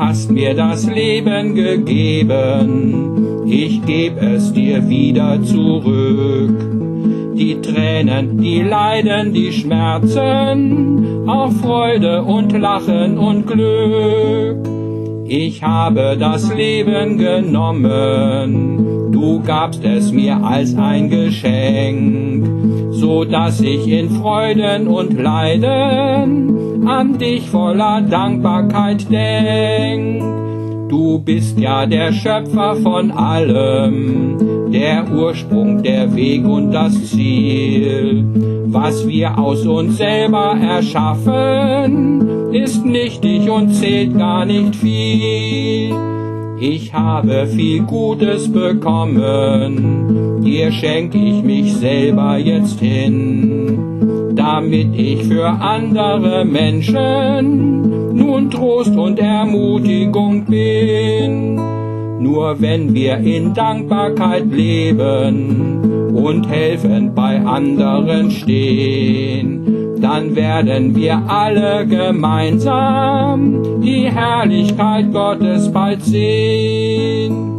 hast mir das Leben gegeben, ich geb es dir wieder zurück. Die Tränen, die Leiden, die Schmerzen, auch Freude und Lachen und Glück. Ich habe das Leben genommen, du gabst es mir als ein Geschenk, so dass ich in Freuden und Leiden an dich voller Dankbarkeit denk. Du bist ja der Schöpfer von allem, der Ursprung, der Weg und das Ziel. Was wir aus uns selber erschaffen, ist nichtig und zählt gar nicht viel. Ich habe viel Gutes bekommen, dir schenk ich mich selber jetzt hin, damit ich für andere Menschen nun Trost und Ermutigung bin. Nur wenn wir in Dankbarkeit leben und helfend bei anderen stehen, dann werden wir alle gemeinsam die Herrlichkeit Gottes bald sehen.